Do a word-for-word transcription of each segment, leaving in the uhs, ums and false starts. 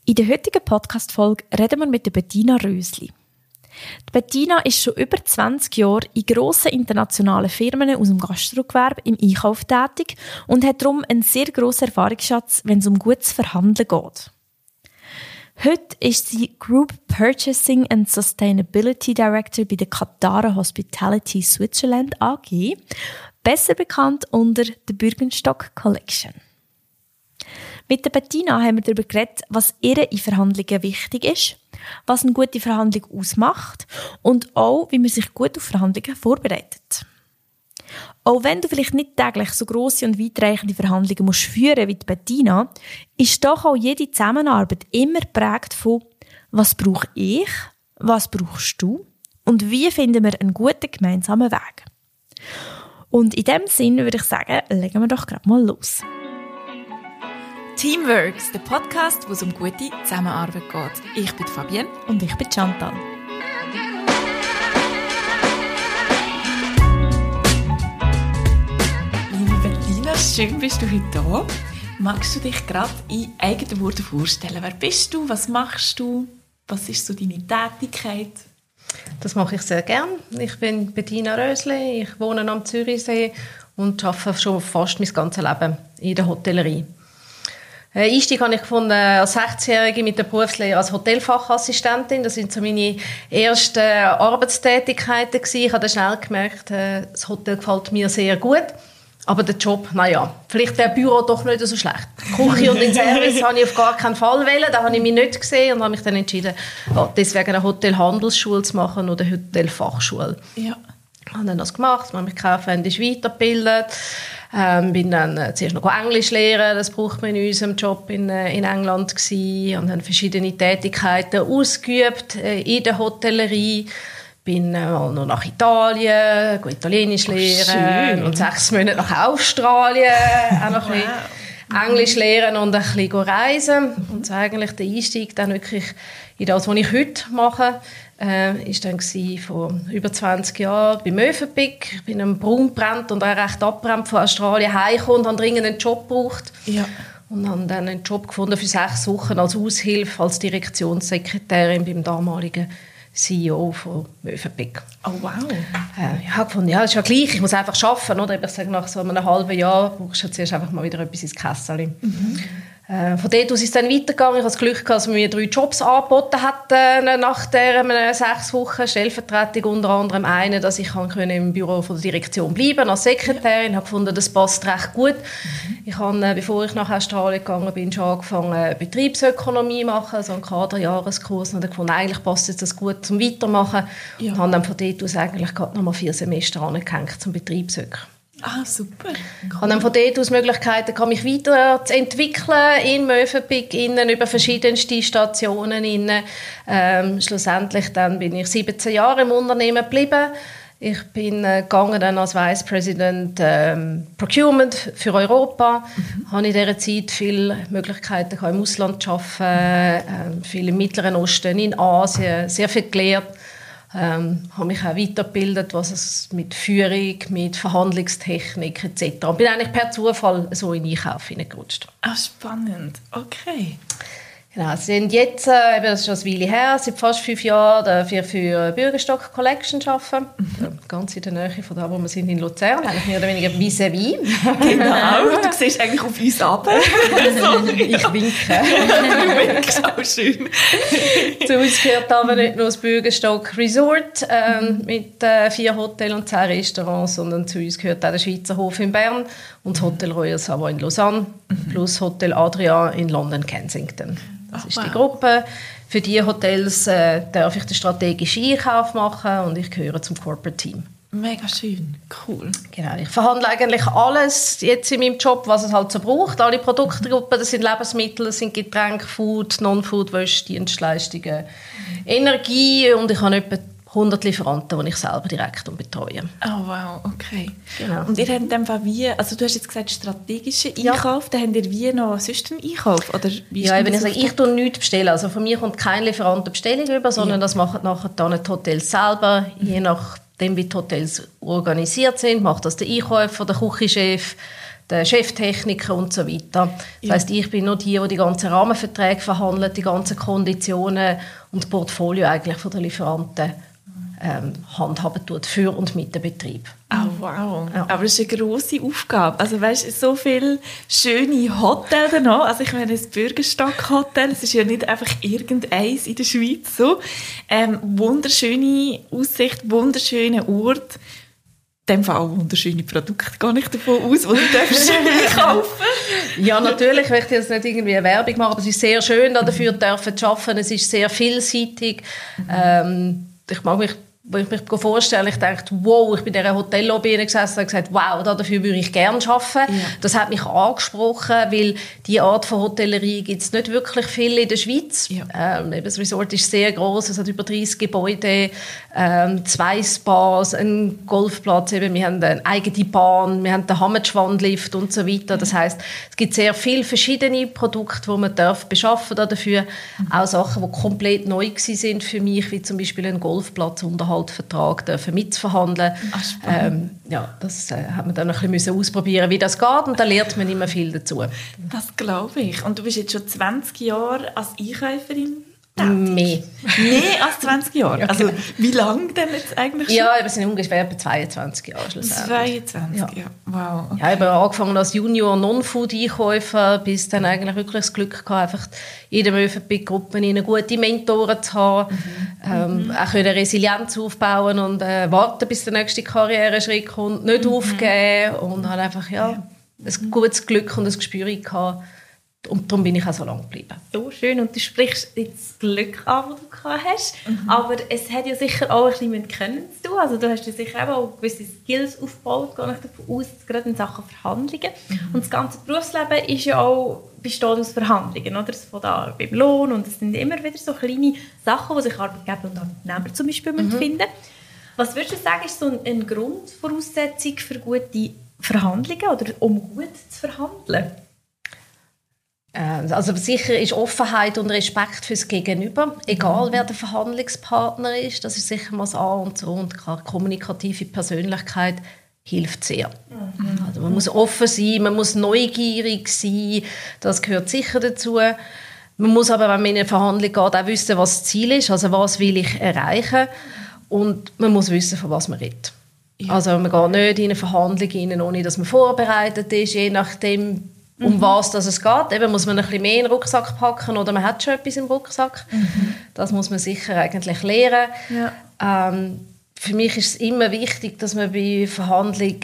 In der heutigen Podcast-Folge reden wir mit der Bettina Rösli. Die Bettina ist schon über zwanzig Jahre in grossen internationalen Firmen aus dem Gastrogewerbe im Einkauf tätig und hat darum einen sehr grossen Erfahrungsschatz, wenn es um gutes Verhandeln geht. Heute ist sie Group Purchasing and Sustainability Director bei der Katara Hospitality Switzerland A G, besser bekannt unter der Bürgenstock Collection. Mit der Bettina haben wir darüber geredet, was ihr in Verhandlungen wichtig ist, was eine gute Verhandlung ausmacht und auch, wie man sich gut auf Verhandlungen vorbereitet. Auch wenn du vielleicht nicht täglich so grosse und weitreichende Verhandlungen musst führen wie die Bettina, ist doch auch jede Zusammenarbeit immer geprägt von «Was brauche ich?», «Was brauchst du?» und «Wie finden wir einen guten gemeinsamen Weg?». Und in diesem Sinne würde ich sagen, legen wir doch gerade mal los. Teamworks, der Podcast, wo es um gute Zusammenarbeit geht. Ich bin Fabienne. Und ich bin Chantal. Liebe Bettina, schön bist du heute da. Magst du dich gerade in eigenen Worten vorstellen? Wer bist du? Was machst du? Was ist so deine Tätigkeit? Das mache ich sehr gern. Ich bin Bettina Rösli, ich wohne am Zürichsee und arbeite schon fast mein ganzes Leben in der Hotellerie. Einstieg habe ich gefunden als sechzehnjährige mit der Berufslehre als Hotelfachassistentin. Das sind so meine ersten Arbeitstätigkeiten gewesen. Ich habe dann schnell gemerkt, das Hotel gefällt mir sehr gut. Aber der Job, naja, vielleicht der Büro doch nicht so schlecht. Küche und den Service habe ich auf gar keinen Fall wählen. Da habe ich mich nicht gesehen und habe mich dann entschieden, deswegen eine Hotelhandelsschule zu machen oder eine Hotelfachschule. Ja. Ich habe dann das gemacht, habe mich kaufmännisch weitergebildet. Ähm, bin dann äh, zuerst noch Englisch lernen, das braucht man in unserem Job in, äh, in England gewesen. Und dann verschiedene Tätigkeiten ausgeübt äh, in der Hotellerie. Bin äh, mal noch nach Italien, Italienisch lernen oh, und sechs Monate nach Australien auch noch wow. ein bisschen Englisch lernen und ein bisschen reisen. Mhm. Und so eigentlich der Einstieg dann wirklich in das, was ich heute mache. Äh, ist dann gsi vor über zwanzig Jahren bei Mövenpick. Ich bin am Braun gebrannt und auch recht abbrannt von Australien heimgekommen und habe dringend einen Job gebraucht. Ja. Und habe dann einen Job gefunden für sechs Wochen als Aushilfe, als Direktionssekretärin beim damaligen C E O von Mövenpick. Oh wow. Äh, ich habe gefunden, ja, das ist ja gleich, ich muss einfach arbeiten. Oder? Ich sage, nach so einem halben Jahr brauchst du zuerst einfach mal wieder etwas ins Kässeli. Mhm. Äh, von dort aus ist es dann weitergegangen. Ich hatte das Glück, dass man mir drei Jobs angeboten hat äh, nach der äh, sechs Wochen Stellvertretung. Unter anderem einen, dass ich kann im Büro von der Direktion bleiben als Sekretärin. Ich habe gefunden, das passt recht gut. Mhm. Ich habe, äh, bevor ich nach Australien gegangen bin, schon angefangen Betriebsökonomie zu machen, so einen Kaderjahreskurs. Und ich gefunden, eigentlich passt das gut zum Weitermachen. Ja. Und habe dann von dort aus eigentlich gerade noch mal vier Semester angehängt zum Betriebsök. Ah, super. Ich habe dann von dort aus Möglichkeiten, kann mich weiterentwickeln in Mövenpick, innen, über verschiedenste Stationen. Innen. Ähm, schlussendlich dann bin ich siebzehn Jahre im Unternehmen geblieben. Ich bin äh, gegangen dann als Vice President ähm, Procurement für Europa. Mhm. Habe in dieser Zeit viele Möglichkeiten im Ausland zu arbeiten, äh, viel im Mittleren Osten, in Asien, sehr viel gelernt. Ähm, habe mich auch weitergebildet, was es mit Führung, mit Verhandlungstechnik et cetera. Und bin eigentlich per Zufall so in den Einkauf hineingerutscht. Ah, spannend. Okay. Genau, sie sind jetzt, äh, das ist schon eine Weile her, seit fast fünf Jahren für, für Bürgenstock Collection arbeiten. Mhm. Ganz in der Nähe von da, wo wir sind in Luzern, eigentlich mehr oder weniger vis-à-vis. Genau, du siehst eigentlich auf uns runter. Ich winke. Du winkst auch schön. Zu uns gehört aber nicht nur das Bürgenstock Resort äh, mhm. mit äh, vier Hotels und zehn Restaurants, sondern zu uns gehört auch der Schweizer Hof in Bern und das Hotel Royal Savoy in Lausanne mhm. plus Hotel Adria in London Kensington. Das ist die Gruppe. Für diese Hotels äh, darf ich den strategischen Einkauf machen und ich gehöre zum Corporate Team. Mega schön, cool. Genau, ich verhandle eigentlich alles jetzt in meinem Job, was es halt so braucht. Alle Produktgruppen, das sind Lebensmittel, das sind Getränke, Food, Non-Food, Wäsche, Dienstleistungen, Energie und ich habe etwa hundert Lieferanten, die ich selber direkt betreue. Oh wow, okay. Genau. Und ihr habt in dem Fall wie, also du hast jetzt gesagt strategischen Einkauf, ja. Dann habt ihr wie noch sonst einen Einkauf? Oder wie ja, wenn ich sage, ich tue nichts bestellen. Also von mir kommt kein Lieferant eine Bestellung über, sondern ja. das machen nachher dann die Hotels selber, mhm. je nachdem wie die Hotels organisiert sind, macht das der Einkäufer, der Küchenchef, der Cheftechniker und so weiter. Das Ja. heisst, ich bin nur die, die die ganzen Rahmenverträge verhandelt, die ganzen Konditionen und das Portfolio eigentlich von den Lieferanten ähm, handhaben tut für und mit dem Betrieb. Oh, wow. Ja. Aber es ist eine grosse Aufgabe. Also weißt, so viele schöne Hotels da noch. Also ich meine, das Bürgerstock-Hotel, es ist ja nicht einfach irgendeins in der Schweiz. So. Ähm, wunderschöne Aussicht, wunderschöner Ort. In dem Fall auch wunderschöne Produkte. Gehe ich davon aus, die du darfst kaufen. Ja, natürlich, ich möchte jetzt nicht irgendwie eine Werbung machen, aber es ist sehr schön, dafür dürfen zu arbeiten. Es ist sehr vielseitig. Ähm, ich mag mich, wenn ich mich vorstelle, ich dachte, wow, ich bin in dieser Hotellobby gesessen und gesagt, wow, dafür würde ich gerne arbeiten. Ja. Das hat mich angesprochen, weil diese Art von Hotellerie gibt es nicht wirklich viel in der Schweiz. Ja. Ähm, das Resort ist sehr groß, es hat über dreissig Gebäude, ähm, zwei Spas, einen Golfplatz, eben, wir haben eine eigene Bahn, wir haben den Hammerschwandlift und so weiter. Das heisst, es gibt sehr viele verschiedene Produkte, die man darf beschaffen darf dafür. Mhm. Auch Sachen, die komplett neu sind für mich, wie zum Beispiel ein Golfplatzunterhalt Vertrag dürfen mitzuverhandeln. Ach, ähm, ja, das äh, hat man dann noch ein bisschen ausprobieren, wie das geht, und da lernt man immer viel dazu. Das glaube ich. Und du bist jetzt schon zwanzig Jahre als Einkäuferin? Mehr. Mehr als zwanzig Jahre? Ja, also genau. wie lange denn jetzt eigentlich schon? Ja, wir sind ungefähr bei zweiundzwanzig Jahre schlussendlich. zweiundzwanzig, Ja. ja. Wow. Okay. Ja, ich habe angefangen als Junior-Non-Food-Einkäufer, bis dann eigentlich wirklich das Glück gehabt, einfach in der Möwenpick-Gruppe gute Mentoren zu haben, mhm. ähm, auch können Resilienz aufbauen und äh, warten, bis der nächste Karriereschritt kommt, nicht mhm. aufgeben, und habe einfach ja, ja. ein gutes Glück und ein Gespür gehabt. Und darum bin ich auch so lange geblieben. So schön. Und du sprichst jetzt das Glück an, das du gehabt hast. Mhm. Aber es hat ja sicher auch ein bisschen mit Können zu tun. Also du hast ja sicher auch gewisse Skills aufgebaut, gehe ich davon aus, gerade in Sachen Verhandlungen. Mhm. Und das ganze Berufsleben ist ja auch besteht aus Verhandlungen, oder? Von da beim Lohn. Und es sind immer wieder so kleine Sachen, die sich Arbeitgeber und Arbeitnehmer zum Beispiel mhm. finden. Was würdest du sagen, ist so eine Grundvoraussetzung für gute Verhandlungen oder um gut zu verhandeln? Also sicher ist Offenheit und Respekt fürs Gegenüber, egal wer der Verhandlungspartner ist. Das ist sicher mal das A und so. Und klar, kommunikative Persönlichkeit hilft sehr. Mhm. Also man muss offen sein, man muss neugierig sein, das gehört sicher dazu. Man muss aber, wenn man in eine Verhandlung geht, auch wissen, was das Ziel ist, also was will ich erreichen. Und man muss wissen, von was man redet. Ja. Also man geht nicht in eine Verhandlung rein, ohne dass man vorbereitet ist, je nachdem, um mhm. was das es geht. Eben muss man ein bisschen mehr in den Rucksack packen oder man hat schon etwas im Rucksack. Mhm. Das muss man sicher eigentlich lernen. Ja. Ähm, für mich ist es immer wichtig, dass man bei Verhandlungen,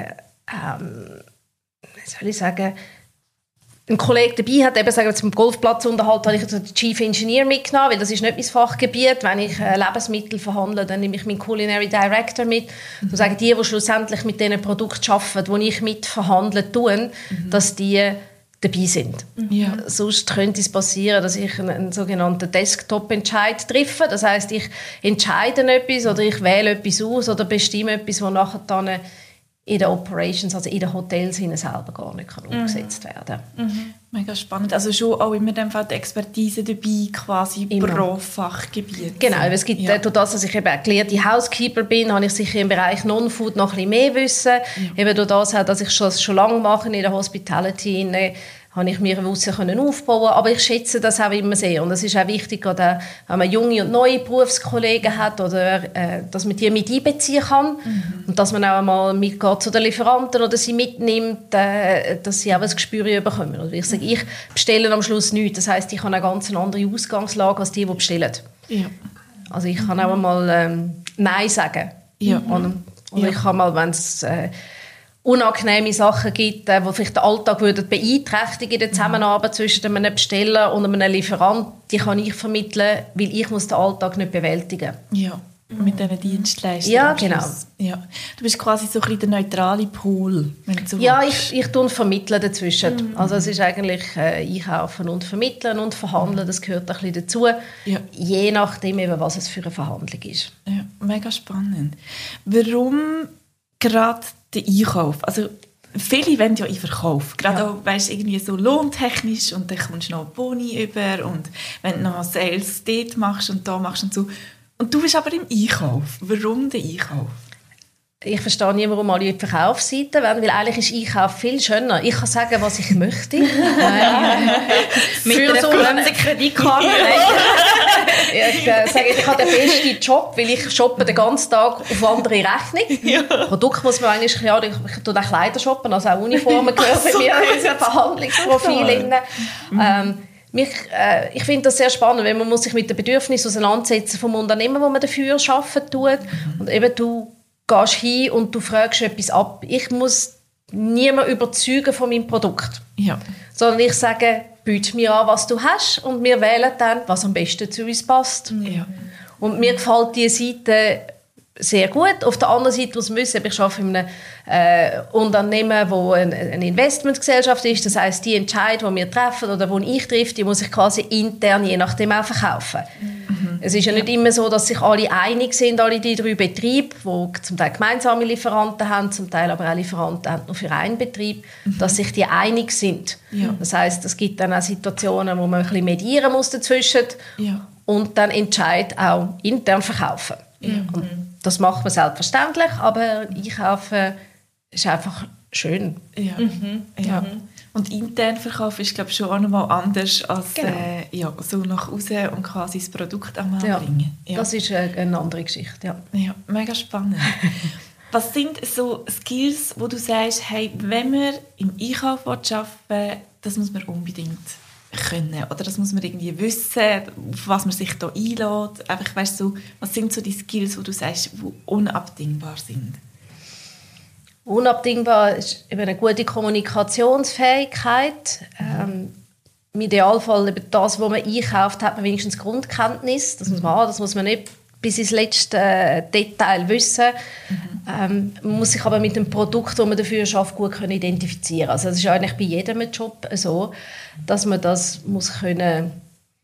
ähm, wie soll ich sagen, einen Kollegen dabei hat, eben sagen wir zum Golfplatzunterhalt, habe ich den Chief Engineer mitgenommen, weil das ist nicht mein Fachgebiet. Wenn ich äh, Lebensmittel verhandle, dann nehme ich meinen Culinary Director mit. Mhm. Und sage, die, die schlussendlich mit diesen Produkten arbeiten, die ich mitverhandeln tue, mhm. dass die dabei sind. Ja. Sonst könnte es passieren, dass ich einen, einen sogenannten Desktop-Entscheid treffe. Das heisst, ich entscheide etwas oder ich wähle etwas aus oder bestimme etwas, das nachher dann in den Operations, also in den Hotels selber gar nicht kann umgesetzt werden kann. Mhm. Mega spannend. Also schon auch immer dem Fall die Expertise dabei, quasi immer. Pro Fachgebiet. Genau, es gibt, ja. durch das, dass ich eben erklärte Housekeeper bin, habe ich sicher im Bereich Non-Food noch ein bisschen mehr Wissen. Ja. Eben durch das, dass ich das schon lange mache in der Hospitality, habe ich mir Wissen können aufbauen, aber ich schätze das auch immer sehr. Und es ist auch wichtig, gerade wenn man junge und neue Berufskollegen hat, oder, äh, dass man die mit einbeziehen kann mhm. und dass man auch einmal mitgeht zu den Lieferanten oder sie mitnimmt, äh, dass sie auch ein Gespür bekommen. Und ich sage, ich bestelle am Schluss nichts. Das heisst, ich habe eine ganz andere Ausgangslage als die, die bestellen. Ja. Also ich kann auch einmal ähm, Nein sagen. Ja. Und, und ja. ich kann mal, wenn es äh, unangenehme Sachen gibt, die vielleicht den Alltag beeinträchtigen in der Zusammenarbeit zwischen einem Besteller und einem Lieferant, die kann ich vermitteln, weil ich muss den Alltag nicht bewältigen muss. Ja, mit diesen Dienstleistungen. Ja, genau. Ja. Du bist quasi so ein bisschen der neutrale Pool, wenn du so Ja, willst. ich, ich tue vermitteln dazwischen. Mhm. Also es ist eigentlich äh, Einkaufen und Vermitteln und Verhandeln, das gehört ein bisschen dazu, ja. je nachdem, eben, was es für eine Verhandlung ist. Ja, mega spannend. Warum gerade der Einkauf? Also viele wollen ja in Verkauf, gerade ja. auch, weißt, irgendwie so lohntechnisch, und dann kommst du noch Boni über und wenn du noch Sales dort machst und da machst und so. Und du bist aber im Einkauf. Warum der Einkauf? Ich verstehe nie, warum alle in die Verkaufsseite wollen, weil eigentlich ist Einkauf viel schöner. Ich kann sagen, was ich möchte. Mit einer so fremden Kreditkarte. Ich äh, sage, ich habe den besten Job, weil ich shoppe den ganzen Tag auf andere Rechnung. Ja. Produkt muss man eigentlich, ja, ich, ich tue auch Kleider shoppen, also auch Uniformen gehören bei mir in unser Verhandlungsprofil. Mhm. Ähm, mich, äh, ich finde das sehr spannend, weil man muss sich mit den Bedürfnissen auseinandersetzen vom Unternehmen, wo man dafür arbeiten tut. Mhm. Und eben du gehst hin und du fragst etwas ab. Ich muss niemanden überzeugen von meinem Produkt. Ja. Sondern ich sage, biete mir an, was du hast und wir wählen dann, was am besten zu uns passt. Ja. Und mir gefällt diese Seite sehr gut. Auf der anderen Seite muss man wissen, ich arbeite in einem äh, Unternehmen, wo ein, eine Investmentgesellschaft ist. Das heisst, die Entscheidungen, die wir treffen oder die ich treffe, die muss ich quasi intern je nachdem auch verkaufen. Mhm. Es ist ja nicht immer so, dass sich alle einig sind, alle die drei Betriebe, die zum Teil gemeinsame Lieferanten haben, zum Teil aber auch Lieferanten haben nur für einen Betrieb, mhm. dass sich die einig sind. Ja. Das heisst, es gibt dann auch Situationen, wo man ein bisschen medieren muss dazwischen ja. und dann Entscheid auch intern verkaufen. Ja. Und das macht man selbstverständlich, aber einkaufen ist einfach schön. Ja. Mhm. Ja. Mhm. Und intern Verkauf ist, glaube ich, schon auch noch mal anders als genau. äh, ja, so nach außen und quasi das Produkt am Mann ja. bringen. Ja. Das ist eine, eine andere Geschichte. Ja, ja mega spannend. Was sind so Skills, wo du sagst, hey, wenn man im Einkauf arbeiten will, das muss man unbedingt können oder das muss man irgendwie wissen, auf was man sich da einlädt. Einfach, weißt du, was sind so die Skills, wo du sagst, die unabdingbar sind? Unabdingbar ist eben eine gute Kommunikationsfähigkeit. Ähm, Im Idealfall eben das, was man einkauft, hat man wenigstens Grundkenntnis. Das muss man haben, das muss man nicht bis ins letzte äh, Detail wissen. Mhm. Ähm, man muss sich aber mit dem Produkt, das man dafür schafft, gut können identifizieren. Also das ist eigentlich bei jedem Job so, dass man das muss können,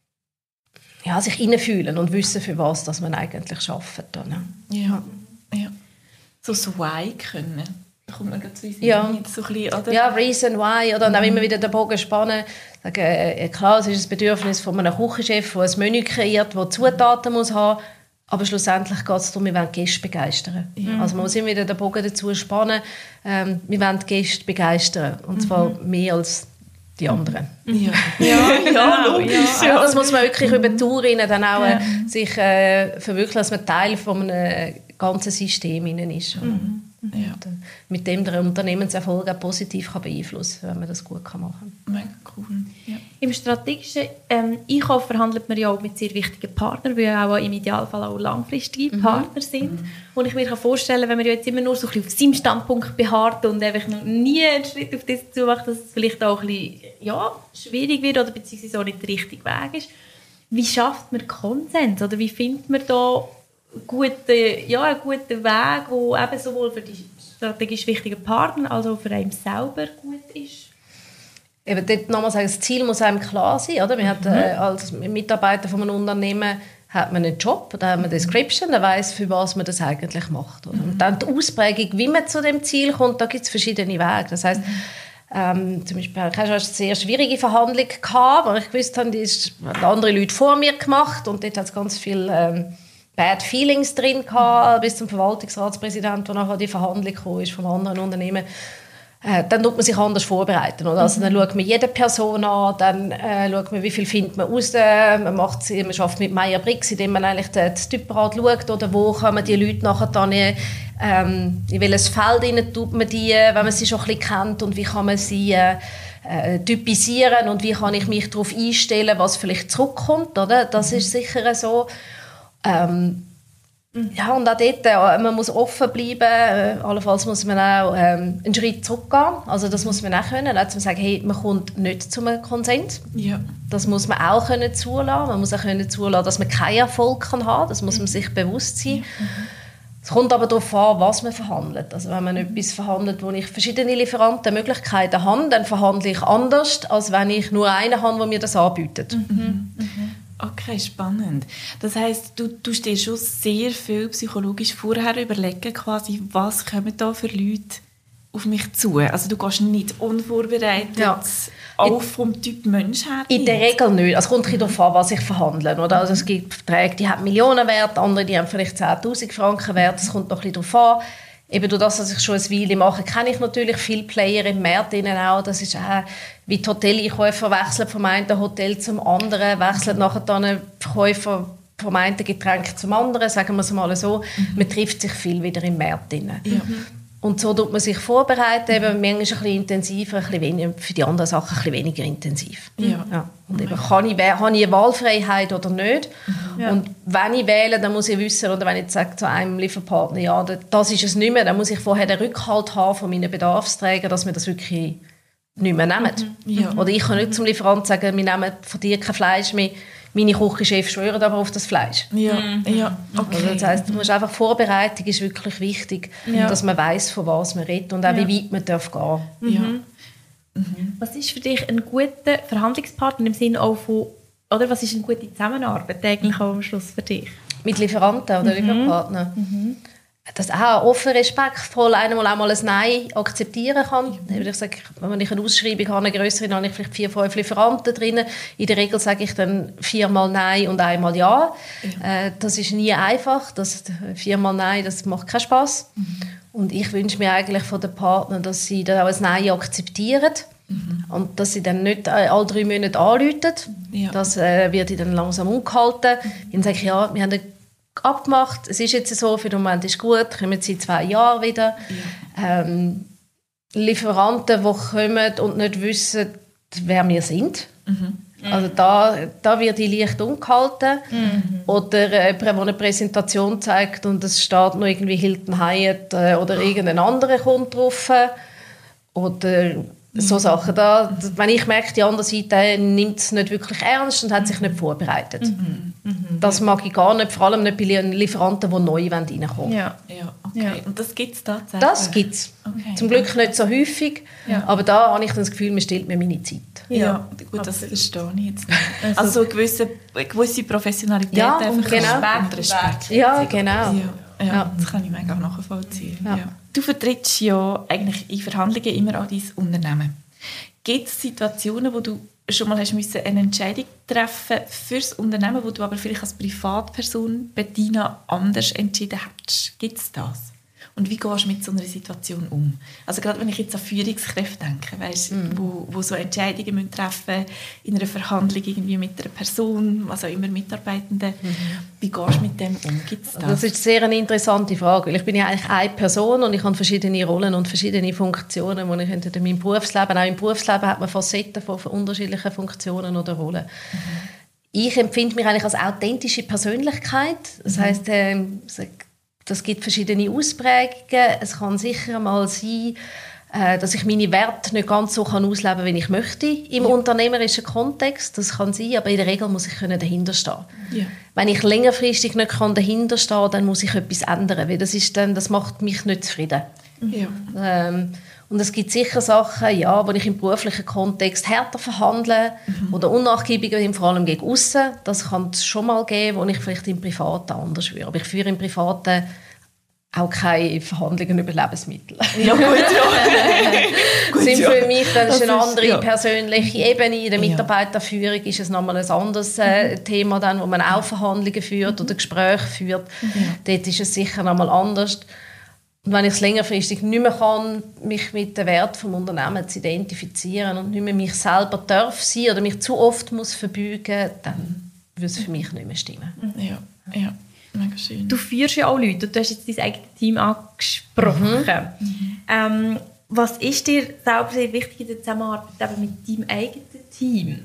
ja, sich hineinfühlen und wissen, für was dass man eigentlich arbeitet. Ne? Ja, ja. So das Why können. Da kommt man zu uns ja. mit so ein bisschen, oder? Ja, Reason Why. Oder mhm. dann auch immer wieder den Bogen spannen. Sagen, äh, klar, es ist das Bedürfnis von einem Küchenchef, der ein Menü kreiert, das Zutaten muss haben. Aber schlussendlich geht es darum, wir wollen die Gäste begeistern. Mhm. Also man muss immer wieder den Bogen dazu spannen. Ähm, wir wollen die Gäste begeistern. Und zwar mhm. mehr als die anderen. Ja, ja, ja, logisch. Ja. Das muss man wirklich mhm. über die Tour dann auch ja. sich äh, verwirklichen, dass man Teil von einem ganzen System ist. Mhm. Ja. Und, äh, mit dem der Unternehmenserfolg auch positiv kann beeinflussen kann, wenn man das gut machen kann. Mega cool. Ja. Im strategischen ähm, Einkauf verhandelt man ja auch mit sehr wichtigen Partnern, die ja auch im Idealfall auch langfristige mhm. Partner sind. Mhm. Und ich mir vorstellen kann, wenn man ja jetzt immer nur so ein bisschen auf seinem Standpunkt beharrt und einfach noch nie einen Schritt auf das zu macht, dass es vielleicht auch ein bisschen ja, schwierig wird oder beziehungsweise auch nicht der richtige Weg ist. Wie schafft man Konsens? Oder wie findet man da gute, ja, einen guten Weg, der eben sowohl für die strategisch wichtigen Partner als auch für einen selber gut ist? Eben dort nochmal sagen, das Ziel muss einem klar sein. Oder? Man mhm. hat, äh, als Mitarbeiter von einem Unternehmen hat man einen Job, da hat man eine Description, der weiss, für was man das eigentlich macht. Oder? Und dann die Ausprägung, wie man zu dem Ziel kommt, da gibt es verschiedene Wege. Das heisst, ähm, zum Beispiel hatte ich eine sehr schwierige Verhandlung gehabt, wo ich gewusst habe, die haben andere Leute vor mir gemacht und dort hat es ganz viel ähm, Bad Feelings drin gehabt, bis zum Verwaltungsratspräsidenten, der nachher die Verhandlung kam, ist vom anderen Unternehmen. Äh, dann tut man sich anders vorbereiten. Oder? Also, dann schaut man jede Person an, dann äh, schaut man, wie viel findet man raus. Man, macht, man arbeitet mit Meyer-Briggs, indem man eigentlich das Typenrad schaut, oder wo kann man die Leute nachher dann, ähm, in welches Feld rein tut man die, wenn man sie schon ein bisschen kennt, und wie kann man sie äh, äh, typisieren und wie kann ich mich darauf einstellen, was vielleicht zurückkommt. Oder? Das ist sicher so. Ähm, ja, und auch dort, äh, man muss offen bleiben, äh, allenfalls muss man auch ähm, einen Schritt zurückgehen, also das muss man auch können, auch zu sagen, hey, man kommt nicht zu einem Konsens. Ja. Das muss man auch können zulassen, man muss auch können zulassen, dass man keinen Erfolg kann haben, das muss man sich bewusst sein. Mhm. Es kommt aber darauf an, was man verhandelt. Also wenn man etwas verhandelt, wo ich verschiedene Lieferanten Möglichkeiten habe, dann verhandle ich anders, als wenn ich nur einen habe, der mir das anbietet. Mhm. Mhm. Okay, spannend. Das heisst, du tust dir schon sehr viel psychologisch vorher überlegen, quasi, was kommen da für Leute auf mich zu? Also du gehst nicht unvorbereitet, ja. auch vom Typ Mensch her? In der Regel nicht. Es kommt mhm. darauf an, was ich verhandle. Oder? Also es gibt Verträge, die haben Millionenwert, andere die haben vielleicht zehntausend Franken Wert. Es kommt noch ein bisschen darauf an. eben durch das, dass ich schon eine Weile mache, kenne ich natürlich viele Player im Markt auch. Das ist auch, wie die Hoteleinkäufer wechseln vom einen Hotel zum anderen, wechseln nachher dann ein Verkäufer vom einen Getränk zum anderen, sagen wir es mal so. Mhm. Man trifft sich viel wieder im Markt. Ja. Und so tut man sich vorbereiten, eben manchmal ein bisschen intensiver, ein bisschen weniger, für die anderen Sachen ein bisschen weniger intensiv. Ja. Ja. Und eben, kann ich, habe ich eine Wahlfreiheit oder nicht? Ja. Und wenn ich wähle, dann muss ich wissen, oder wenn ich sage zu einem Lieferpartner, ja, das ist es nicht mehr, dann muss ich vorher den Rückhalt haben von meinen Bedarfsträgern, dass wir das wirklich nicht mehr nehmen. Mhm. Ja. Oder ich kann nicht zum Lieferanten sagen, wir nehmen von dir kein Fleisch mehr, meine Küchenchefs schwören aber auf das Fleisch. Ja, ja. Okay. Also das heisst, du musst einfach, Vorbereitung ist wirklich wichtig, ja. dass man weiss, von was man redet und auch ja. wie weit man darf gehen. Ja. Mhm. Was ist für dich ein guter Verhandlungspartner im Sinne auch von, oder was ist eine gute Zusammenarbeit eigentlich auch am Schluss für dich? Mit Lieferanten oder mhm. Lieferpartnern? Mhm. Dass auch offen, respektvoll einmal auch mal ein Nein akzeptieren kann. Mhm. Ich sage, wenn ich eine Ausschreibung habe, eine grössere, dann habe ich vielleicht vier, fünf Lieferanten drin. In der Regel sage ich dann viermal Nein und einmal Ja. Mhm. Äh, das ist nie einfach. Das, viermal Nein, das macht keinen Spass. Mhm. Und ich wünsche mir eigentlich von den Partnern, dass sie dann auch ein Nein akzeptieren. Mhm. Und dass sie dann nicht alle drei Monate anrufen. Ja. Das äh, wird dann langsam umgehalten. Mhm. Dann sage ich, ja, wir haben eine abgemacht. Es ist jetzt so, für den Moment ist gut, kommen sie in zwei Jahren wieder. Ja. Ähm, Lieferanten, die kommen und nicht wissen, wer wir sind. Mhm. Also da, da wird die leicht umgehalten. Mhm. Oder jemand, der eine Präsentation zeigt und es steht noch irgendwie Hilton Hyatt äh, oder irgendein anderer kommt drauf. Oder so Sachen. Da, wenn ich merke, die andere Seite nimmt es nicht wirklich ernst und hat sich nicht vorbereitet. Mhm. Mhm. Das mag ich gar nicht, vor allem nicht bei Lieferanten, die neu reinkommen. Ja. Ja, okay. Ja. Und das gibt es tatsächlich? Das gibt es. Okay. Zum Glück nicht so häufig, ja. aber da habe ich das Gefühl, man stellt mir meine Zeit. Ja, ja. Gut, das verstehe ich jetzt nicht. Also, also eine gewisse, eine gewisse Professionalität, ja, einfach genau. Respekt, Respekt. Ja, genau. Ja. Ja, ja, das kann ich mega nachvollziehen. Ja. Ja. Du vertrittst ja eigentlich in Verhandlungen immer auch dein Unternehmen. Gibt es Situationen, wo du schon mal hast müssen eine Entscheidung treffen für das Unternehmen, wo du aber vielleicht als Privatperson Bettina anders entschieden hättest? Gibt es das? Und wie gehst du mit so einer Situation um? Also gerade wenn ich jetzt an Führungskräfte denke, weißt, mm. wo, wo so Entscheidungen müssen treffen in einer Verhandlung irgendwie mit einer Person, was auch immer Mitarbeitenden. Mm. Wie gehst du mit dem um? Gibt's das? Das ist sehr eine interessante Frage, weil ich bin ja eigentlich eine Person und ich habe verschiedene Rollen und verschiedene Funktionen, die ich in meinem Berufsleben, auch im Berufsleben hat man Facetten von unterschiedlichen Funktionen oder Rollen. Mm. Ich empfinde mich eigentlich als authentische Persönlichkeit. Das mm. heisst, äh, das gibt verschiedene Ausprägungen. Es kann sicher mal sein, dass ich meine Werte nicht ganz so ausleben kann, wie ich möchte im ja. unternehmerischen Kontext. Das kann sein, aber in der Regel muss ich dahinter stehen. Ja. Wenn ich längerfristig nicht dahinter stehen kann, dann muss ich etwas ändern, weil das, ist dann, das macht mich nicht zufrieden. Ja. Ähm, und es gibt sicher Sachen, ja, wo ich im beruflichen Kontext härter verhandle mhm. oder unnachgiebiger bin, vor allem gegen aussen. Das kann es schon mal geben, wo ich vielleicht im Privaten anders führe. Aber ich führe im Privaten auch keine Verhandlungen über Lebensmittel. Ja, gut, ja. gut, sind für mich dann das eine andere ist, ja. persönliche Ebene. In der Mitarbeiterführung ist es nochmal ein anderes äh, mhm. Thema, dann, wo man auch Verhandlungen führt mhm. oder Gespräche führt. Mhm. Dort ist es sicher nochmal anders. Und wenn ich es längerfristig nicht mehr kann, mich mit dem Wert des Unternehmens zu identifizieren und nicht mehr mich selber darf sein oder mich zu oft muss verbeugen, dann würde es für mich nicht mehr stimmen. Ja, ja. Mega schön. Du führst ja auch Leute, du hast jetzt dein eigenes Team angesprochen. Mhm. Ähm, was ist dir selber sehr wichtig in der Zusammenarbeit mit deinem eigenen Team?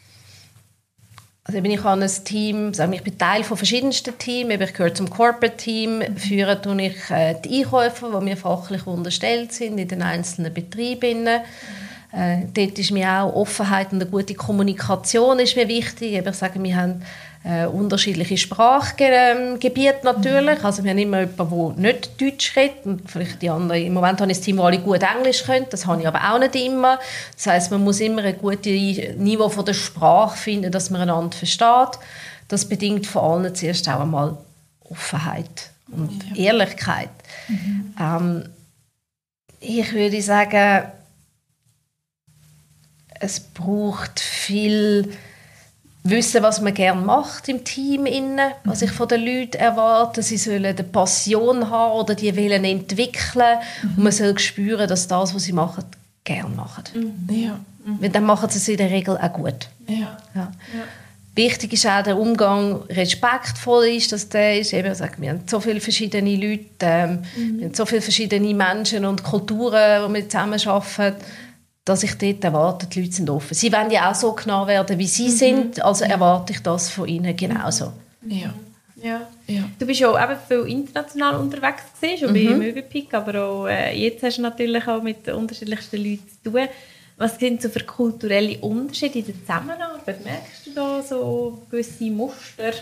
Also ich habe ein Team, ich bin Teil von verschiedensten Teams, ich gehöre zum Corporate-Team, mhm. führe tue ich die Einkäufer, die mir fachlich unterstellt sind in den einzelnen Betrieben. Mhm. Äh, dort ist mir auch Offenheit und eine gute Kommunikation ist mir wichtig. Ich sage, wir haben äh, unterschiedliche Sprachgebiete natürlich. Also wir haben immer jemanden, der nicht Deutsch redet. Und vielleicht die anderen. Im Moment habe ich ein Team, das alle gut Englisch können. Das habe ich aber auch nicht immer. Das heisst, man muss immer ein gutes Niveau von der Sprache finden, dass man einander versteht. Das bedingt vor allem zuerst auch einmal Offenheit und ja. Ehrlichkeit. Mhm. Ähm, ich würde sagen, es braucht viel wissen, was man gerne macht im Team innen, was ich von den Leuten erwarte. Sie sollen eine Passion haben oder die wollen entwickeln. Mhm. Und man soll spüren, dass das, was sie machen, gerne machen. Mhm. Ja. Mhm. Weil dann machen sie es in der Regel auch gut. Ja. Ja. Ja. Wichtig ist auch, der Umgang respektvoll ist, dass der ist. Eben, sagen, wir haben so viele verschiedene Leute, ähm, mhm. wir haben so viele verschiedene Menschen und Kulturen, die wir zusammenarbeiten, dass ich dort erwarte, die Leute sind offen. Sie wollen ja auch so genommen werden, wie sie mhm. sind, also erwarte ich das von ihnen genauso. Ja. Ja. Ja. Du bist ja auch eben viel international unterwegs gewesen, schon mhm. bei Mövenpick, aber auch äh, jetzt hast du natürlich auch mit den unterschiedlichsten Leuten zu tun. Was sind so für kulturelle Unterschiede in der Zusammenarbeit? Merkst du da so gewisse Muster?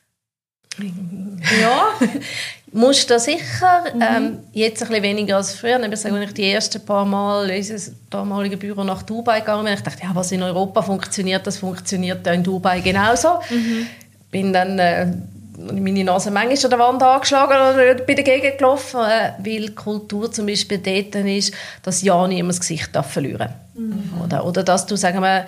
Ja, Muster sicher. Mhm. Ähm, jetzt ein bisschen weniger als früher. Ich sage, wenn ich die ersten paar Mal in unser damaliges Büro nach Dubai gegangen bin, ich dachte, ja, was in Europa funktioniert, das funktioniert in Dubai genauso. Mhm. Bin dann äh, meine Nase manchmal an der Wand angeschlagen oder bin dagegen gelaufen, äh, weil die Kultur zum Beispiel dort ist, dass ja niemand das Gesicht verlieren darf. Mhm. Oder, oder dass du, sagen wir,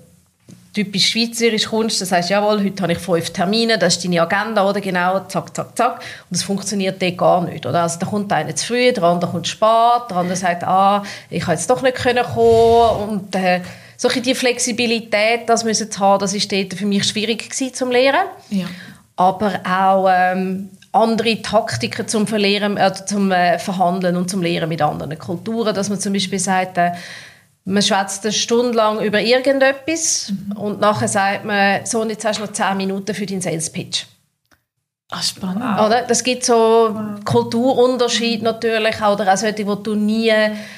typisch schweizerisch kommst, das heißt, jawohl, heute habe ich fünf Termine, das ist deine Agenda, oder genau, zack, zack, zack. Und das funktioniert dort gar nicht. Oder? Also da kommt einer zu früh, der andere kommt spät, der andere sagt, ah, ich kann jetzt doch nicht kommen können. Und äh, solche die Flexibilität, das müssen zu haben, das war dort für mich schwierig gewesen, zum Lehren. Ja. Aber auch ähm, andere Taktiken zum Verlehren, äh, zum äh, Verhandeln und zum Lehren mit anderen Kulturen, dass man zum Beispiel sagt, äh, man schwätzt eine Stunde lang über irgendetwas mhm. und nachher sagt man, so, und jetzt hast du noch zehn Minuten für deinen Sales-Pitch. Ach, spannend. Oder? Das gibt so wow. Kulturunterschied natürlich, oder auch solche, wo du nie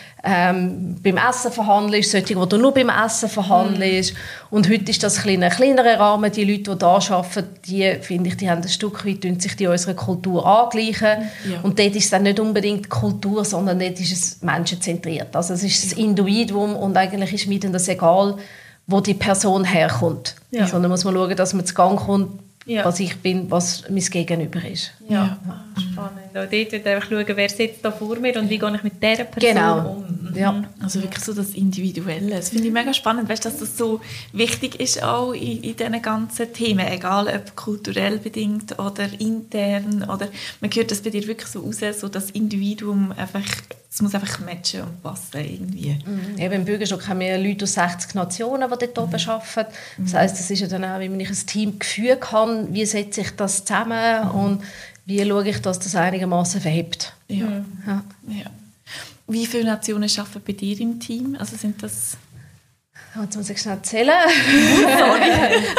ähm, beim Essen verhandelst, solche, wo du nur beim Essen verhandelst. Mhm. Und heute ist das ein, ein kleinerer Rahmen. Die Leute, die hier arbeiten, die, finde ich, die haben ein Stück weit, sich die unserer Kultur angleichen. Ja. Und dort ist es dann nicht unbedingt Kultur, sondern dort ist es menschenzentriert. Also es ist das Individuum und eigentlich ist mir das egal, wo die Person herkommt. Ja. Sondern muss man schauen, dass man zu Gang kommt, ja. was ich bin, was mein Gegenüber ist. Ja, ja. Spannend. Auch dort wird einfach schauen, wer sitzt da vor mir und wie gehe ich mit dieser Person genau. um. Ja. Also wirklich so das Individuelle. Das finde ich mega spannend, weißt, dass das so wichtig ist auch in, in diesen ganzen Themen, egal ob kulturell bedingt oder intern. Oder man hört das bei dir wirklich so raus, so das Individuum einfach, es muss einfach matchen und passen irgendwie. Mhm. Eben im Bürgerstock haben wir Leute aus sechzig Nationen, die dort oben mhm. arbeiten. Das heisst, das ist ja dann auch, wie ich ein Teamgefühl kann, wie setze ich das zusammen mhm. und wie schaue ich, dass das einigermaßen verhebt. Ja. Ja. Ja. Wie viele Nationen arbeiten bei dir im Team? Also sind das... Jetzt muss ich schnell zählen. Sorry.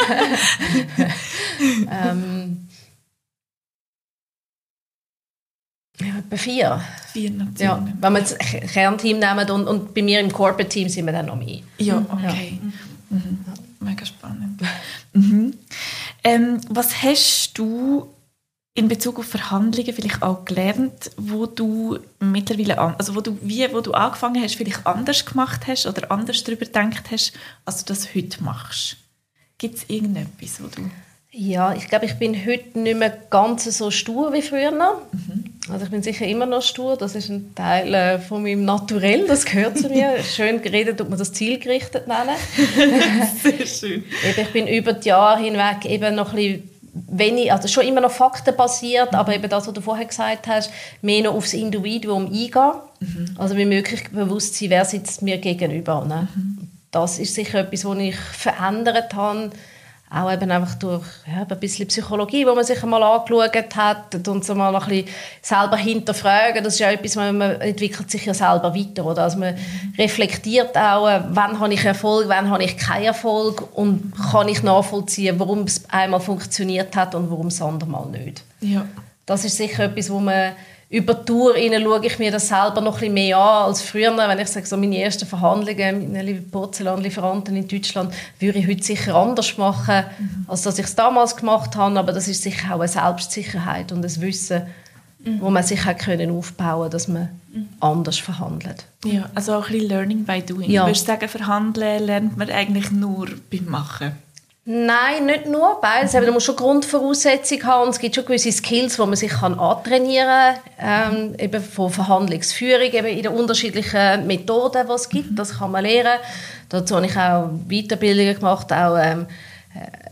ähm, ja, etwa vier. Vier Nationen. Ja, wenn wir das Kernteam nehmen und, und bei mir im Corporate-Team sind wir dann noch mehr. Ja, okay. Ja. Mhm. Mega spannend. Mhm. Ähm, was hast du in Bezug auf Verhandlungen vielleicht auch gelernt, wo du mittlerweile, an, also wo du, wie, wo du angefangen hast, vielleicht anders gemacht hast oder anders darüber gedacht hast, als du das heute machst? Gibt es irgendetwas, wo du... Ja, ich glaube, ich bin heute nicht mehr ganz so stur wie früher. Mhm. Also ich bin sicher immer noch stur, das ist ein Teil äh, von meinem Naturell, das gehört zu mir. Schön geredet, tut man das zielgerichtet nennen. Sehr schön. Ich bin über die Jahre hinweg eben noch ein bisschen wenig, also schon immer noch faktenbasiert, mhm. aber eben das, was du vorher gesagt hast, mehr noch aufs Individuum eingehen. Mhm. Also mir wirklich bewusst sein, wer sitzt mir gegenüber. Ne? Mhm. Das ist sicher etwas, was ich verändert habe. Auch eben einfach durch ja, ein bisschen Psychologie, wo man sich einmal angeschaut hat und so mal ein bisschen selber hinterfragen. Das ist ja etwas, man entwickelt sich ja selber weiter. Oder? Also man mhm. reflektiert auch, wann habe ich Erfolg, wann habe ich keinen Erfolg und kann ich nachvollziehen, warum es einmal funktioniert hat und warum es andermal nicht. Ja. Das ist sicher etwas, wo man über die Tour rein schaue ich mir das selber noch ein bisschen mehr an als früher. Wenn ich sage, so meine ersten Verhandlungen mit den Porzellanlieferanten in Deutschland würde ich heute sicher anders machen, mhm. als dass ich es damals gemacht habe. Aber das ist sicher auch eine Selbstsicherheit und ein Wissen, mhm. wo man sich auch können aufbauen kann, dass man mhm. anders verhandelt. Ja, also auch ein bisschen Learning by Doing. Ja. Du würdest sagen, Verhandeln lernt man eigentlich nur beim Machen? Nein, nicht nur beides. Man muss schon Grundvoraussetzungen haben und es gibt schon gewisse Skills, die man sich kann antrainieren kann. Ähm, eben von Verhandlungsführung, eben in den unterschiedlichen Methoden, die es gibt. Das kann man lernen. Dazu habe ich auch Weiterbildungen gemacht, auch ähm,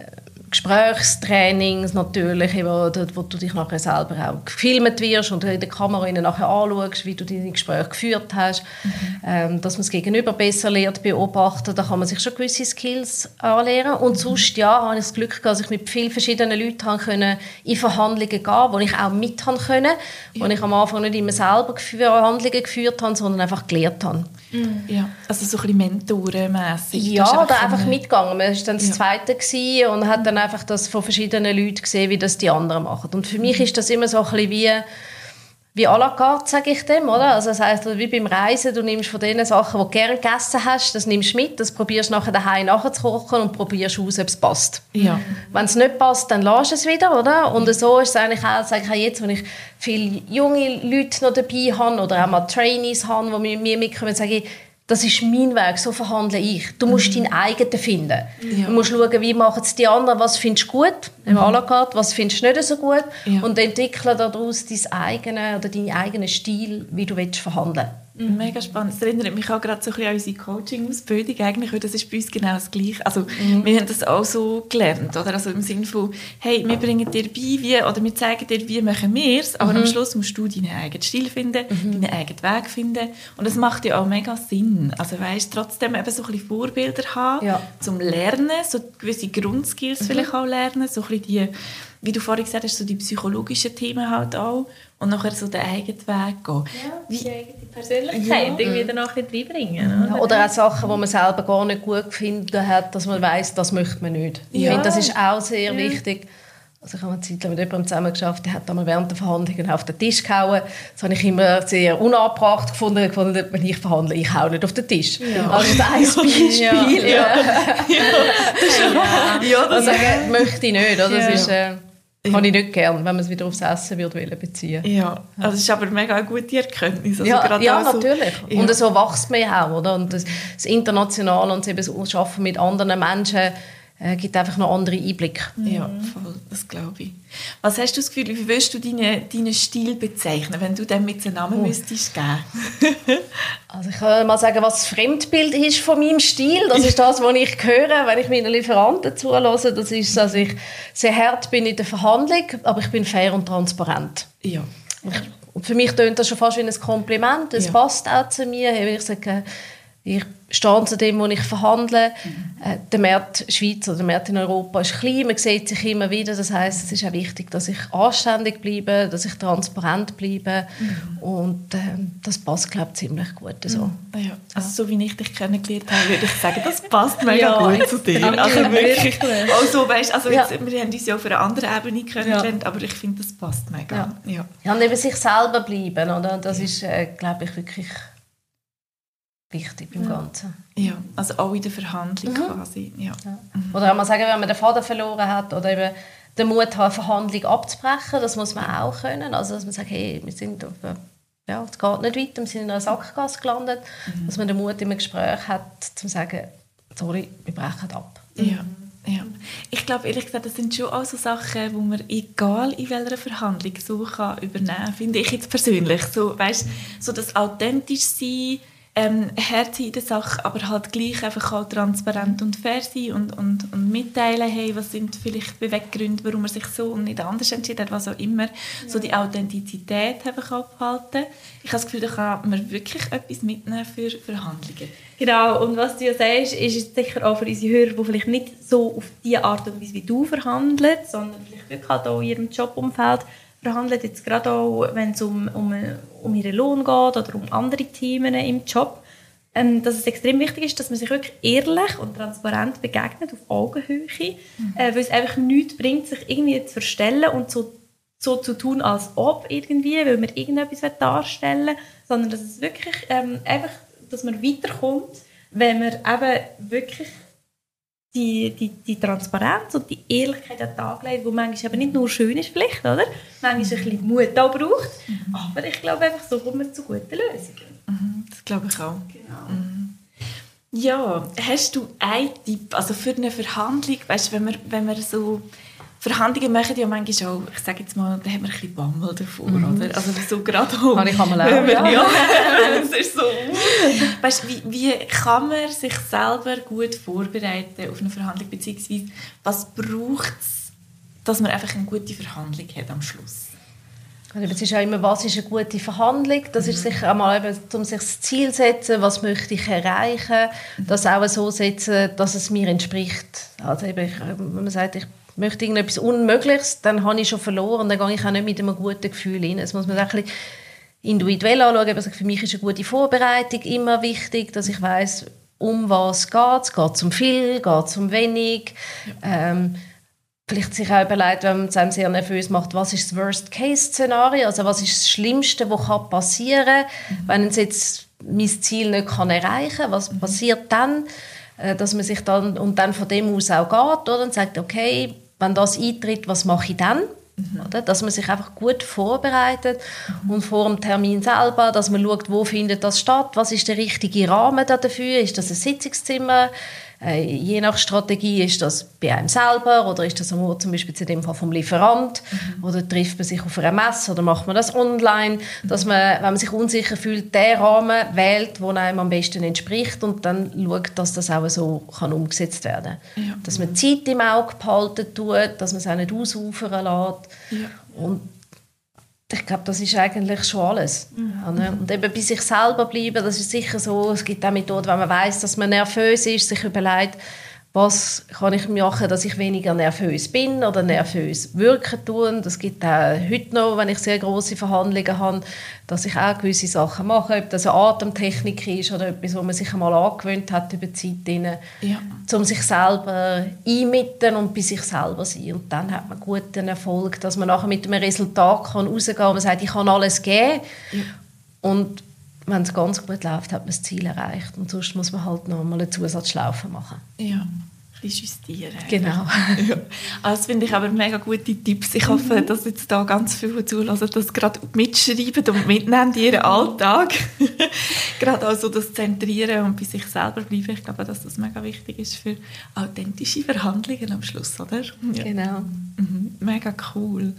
Gesprächstrainings natürlich, wo, wo du dich nachher selber auch gefilmt wirst und in der Kamera nachher anschaust, wie du deine Gespräche geführt hast, mhm. ähm, dass man das Gegenüber besser lernt, beobachten, da kann man sich schon gewisse Skills anlernen. Und mhm. sonst, ja, habe ich das Glück gehabt, dass ich mit vielen verschiedenen Leuten haben können, in Verhandlungen gehen, wo ich auch mit haben können, ja. wo ich am Anfang nicht immer selber Verhandlungen geführt habe, sondern einfach gelernt habe. Mhm. Ja, also so ein bisschen mentorenmässig. Ja, da einfach mitgegangen. Man war dann das ja. Zweite gewesen und hat dann einfach das von verschiedenen Leuten gesehen, wie das die anderen machen. Und für mich ist das immer so ein bisschen wie, wie à la carte, sage ich dem, oder? Also das heisst, wie beim Reisen, du nimmst von den Sachen, die du gerne gegessen hast, das nimmst du mit, das probierst du nachher daheim nachzukochen und probierst aus, ob es passt. Ja. Wenn es nicht passt, dann lässt es wieder, oder? Und so ist es eigentlich auch, sage ich auch jetzt, wenn ich viele junge Leute noch dabei habe oder auch mal Trainees habe, die mit mir mitkommen, sage ich, das ist mein Weg, so verhandle ich. Du musst mhm. deinen eigenen finden. Ja. Du musst schauen, wie machen es die anderen, was findest du gut, im mhm. à la carte, was findest du nicht so gut ja. und entwickle daraus deinen eigenen oder deinen eigenen Stil, wie du willst verhandeln. Mhm. Mega spannend. Das erinnert mich auch gerade so ein bisschen an unsere Coaching-Ausbildung eigentlich, weil das ist bei uns genau das Gleiche. Also mhm. wir haben das auch so gelernt, oder? Also im Sinne von, hey, wir bringen dir bei, wie, oder wir zeigen dir, wie machen wir es, aber mhm. am Schluss musst du deinen eigenen Stil finden, mhm. deinen eigenen Weg finden und das macht ja auch mega Sinn. Also weißt, trotzdem eben so ein bisschen Vorbilder haben, ja. zum Lernen, so gewisse Grundskills mhm. vielleicht auch lernen, so ein bisschen die, wie du vorhin gesagt hast, so die psychologischen Themen halt auch und nachher so den eigenen Weg gehen. Ja, wie, die eigene Persönlichkeit ja. irgendwie dann auch ein bisschen reinbringen. Oder? Ja, oder auch Sachen, die man selber gar nicht gut gefunden hat, dass man weiss, das möchte man nicht. Ja. Ich finde, das ist auch sehr ja. wichtig. Also ich habe eine Zeit lang mit jemandem zusammen geschafft, der hat einmal während der Verhandlungen auf den Tisch gehauen. Das habe ich immer sehr unangebracht gefunden. Ich fand, wenn ich verhandle, ich hau nicht auf den Tisch. Ja. Also das ist ein Beispiel. Ja. Ja. Ja. Ja. Ja, das sagen, möchte ich nicht. Oder? Das ja. ist, äh, kann ich nicht gern, wenn man es wieder aufs Essen würde beziehen. Ja, also das ist aber mega eine gute Erkenntnis. Also ja, ja so, natürlich. Ja. Und so wächst man ja auch. Oder? Und das, das Internationale und das Arbeiten mit anderen Menschen äh, gibt einfach noch andere Einblicke. Ja, voll, das glaube ich. Was hast du das Gefühl, wie würdest du deinen, deinen Stil bezeichnen, wenn du dem mit einem Namen oh. müsstest geben? Also ich kann mal sagen, was das Fremdbild ist von meinem Stil. Das ist das, was ich höre, wenn ich meinen Lieferanten zuhöre. Das ist, dass ich sehr hart bin in der Verhandlung, aber ich bin fair und transparent. Ja. Und für mich tönt das schon fast wie ein Kompliment. Es ja. passt auch zu mir. Ich sage, ich stehe zu dem, wo ich verhandle. Mhm. Der Markt Schweiz oder der Markt in Europa ist klein, man sieht sich immer wieder. Das heisst, es ist auch wichtig, dass ich anständig bleibe, dass ich transparent bleibe. Mhm. Und äh, das passt, glaube ich, ziemlich gut. So. Mhm. Ja. Also so wie ich dich kennengelernt habe, würde ich sagen, das passt mega ja, gut zu dir. Also wirklich. Also, weißt, also jetzt, ja. wir haben uns ja auf einer anderen Ebene kennengelernt, ja. aber ich finde, das passt mega. Ja. Ja. Ja, und eben sich selber bleiben, oder? Das ja. ist, äh, glaube ich, wirklich wichtig beim ja. Ganzen. Ja, also auch in der Verhandlung mhm. quasi. Ja. Ja. Mhm. Oder wenn man sagen, wenn man den Faden verloren hat oder eben den Mut hat, eine Verhandlung abzubrechen, das muss man auch können. Also dass man sagt, hey, wir sind auf, ja, es geht nicht weiter, wir sind in einer Sackgasse gelandet. Mhm. Dass man den Mut im Gespräch hat, zu sagen, sorry, wir brechen ab. Ja. Ja. Ich glaube, ehrlich gesagt, das sind schon auch so Sachen, die man egal in welcher Verhandlung so kann übernehmen kann, finde ich jetzt persönlich. So, weißt, so das authentisch sein, ähm, hart in der Sache, aber halt gleich einfach auch transparent und fair sein und, und, und mitteilen, hey, was sind vielleicht Beweggründe, warum man sich so und nicht anders entschieden hat, was auch immer. Ja. So die Authentizität einfach abhalten. Ich habe das Gefühl, da kann man wirklich etwas mitnehmen für Verhandlungen. Genau, und was du ja sagst, ist es sicher auch für unsere Hörer, die vielleicht nicht so auf die Art und Weise wie du verhandeln, sondern vielleicht wirklich halt auch in ihrem Jobumfeld verhandeln, jetzt gerade auch, wenn es um, um, um ihren Lohn geht oder um andere Themen im Job, ähm, dass es extrem wichtig ist, dass man sich wirklich ehrlich und transparent begegnet, auf Augenhöhe, mhm. äh, weil es einfach nichts bringt, sich irgendwie zu verstellen und so, so zu tun, als ob irgendwie, weil man irgendetwas darstellen will, sondern dass es wirklich ähm, einfach, dass man weiterkommt, wenn man eben wirklich Die, die, die Transparenz und die Ehrlichkeit an den Tag legt, die manchmal eben nicht nur schön ist, vielleicht, oder? Manchmal ein bisschen Mut auch braucht. Mhm. Aber ich glaube einfach, so kommt man zu guten Lösungen. Mhm, das glaube ich auch. Genau. Mhm. Ja, hast du einen Tipp, also für eine Verhandlung, weißt, wenn man, wenn man so Verhandlungen machen ja manchmal auch, ich sage jetzt mal, da haben wir ein bisschen Bammel davor, mhm. oder? Also so gerade auch. Kann ich einmal auch, ja. ja. Das ist so. Weißt, wie, wie kann man sich selber gut vorbereiten auf eine Verhandlung, beziehungsweise was braucht es, dass man einfach eine gute Verhandlung hat am Schluss? Es ist ja immer, was ist eine gute Verhandlung? Das mhm. ist sicher einmal, eben, um sich das Ziel zu setzen, was möchte ich erreichen, mhm. das auch so setzen, dass es mir entspricht. Also eben, ich, wenn man sagt, ich möchte irgendetwas Unmögliches, dann habe ich schon verloren, dann gehe ich auch nicht mit einem guten Gefühl rein. Das muss man ein bisschen individuell anschauen. Also für mich ist eine gute Vorbereitung immer wichtig, dass ich weiss, um was geht es. Geht es um viel, geht es um wenig? Ja. Ähm, Vielleicht sich auch überlegt, wenn man es einem sehr nervös macht, was ist das Worst-Case-Szenario? Also was ist das Schlimmste, was passieren kann, mhm. wenn ich jetzt mein Ziel nicht kann erreichen kann? Was mhm. passiert dann? Dass man sich dann, und dann von dem aus auch geht, oder? Und sagt, okay, wenn das eintritt, was mache ich dann? Mhm. Oder? Dass man sich einfach gut vorbereitet mhm. und vor dem Termin selber, dass man schaut, wo findet das statt, was ist der richtige Rahmen dafür? Ist das ein Sitzungszimmer? Äh, je nach Strategie ist das bei einem selber oder ist das zum Beispiel in dem Fall vom Lieferant mhm. oder trifft man sich auf einer Messe oder macht man das online, mhm. dass man, wenn man sich unsicher fühlt, den Rahmen wählt, der einem am besten entspricht und dann schaut, dass das auch so kann umgesetzt werden kann. Ja. Dass man die Zeit im Auge behalten tut, dass man es auch nicht ausufern lässt. Ja. Und ich glaube, das ist eigentlich schon alles. Mhm. Und eben bei sich selber bleiben, das ist sicher so. Es gibt auch Methoden, wenn man weiss, dass man nervös ist, sich überlegt, was kann ich machen, dass ich weniger nervös bin oder nervös wirken tue. Das gibt auch heute noch, wenn ich sehr grosse Verhandlungen habe, dass ich auch gewisse Sachen mache, ob das eine Atemtechnik ist oder etwas, wo man sich einmal angewöhnt hat über die Zeit, ja. um sich selber einmitten und bei sich selber sein. Und dann hat man guten Erfolg, dass man nachher mit einem Resultat kann rausgehen kann und man sagt, ich kann alles geben. Ja. Und wenn es ganz gut läuft, hat man das Ziel erreicht. Und sonst muss man halt noch mal eine Zusatzschlaufe machen. Ja, ein bisschen justieren. Genau. Ja. Also das finde ich aber mega gute Tipps. Ich hoffe, mhm. dass jetzt da ganz viele zulassen, dass gerade mitschreiben und mitnehmen in ihren Alltag. Gerade auch so das Zentrieren und bei sich selber bleiben. Ich glaube, dass das mega wichtig ist für authentische Verhandlungen am Schluss, oder? Ja. Genau. Mhm. Mega cool.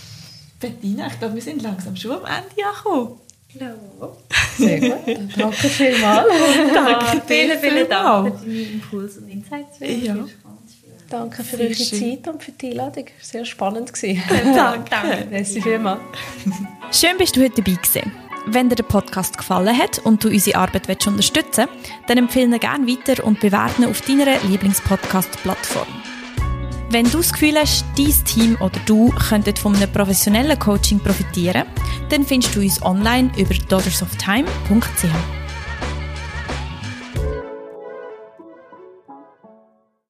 Bettina, ich glaube, wir sind langsam schon am Ende angekommen. Ja. Sehr gut. Danke vielmals. Danke, vielen, vielen Dank für deine Impulse und Insights. Ja. Danke für eure Zeit und für die Einladung. Sehr spannend gewesen. Danke. Danke. Merci vielmals. Schön, bist du heute dabei gewesen. Wenn dir der Podcast gefallen hat und du unsere Arbeit willst unterstützen willst, dann empfehle ihn gerne weiter und bewerte ihn auf deiner Lieblingspodcast-Plattform. Wenn du das Gefühl hast, dein Team oder du könntet von einem professionellen Coaching profitieren, dann findest du uns online über daughters of time punkt c h.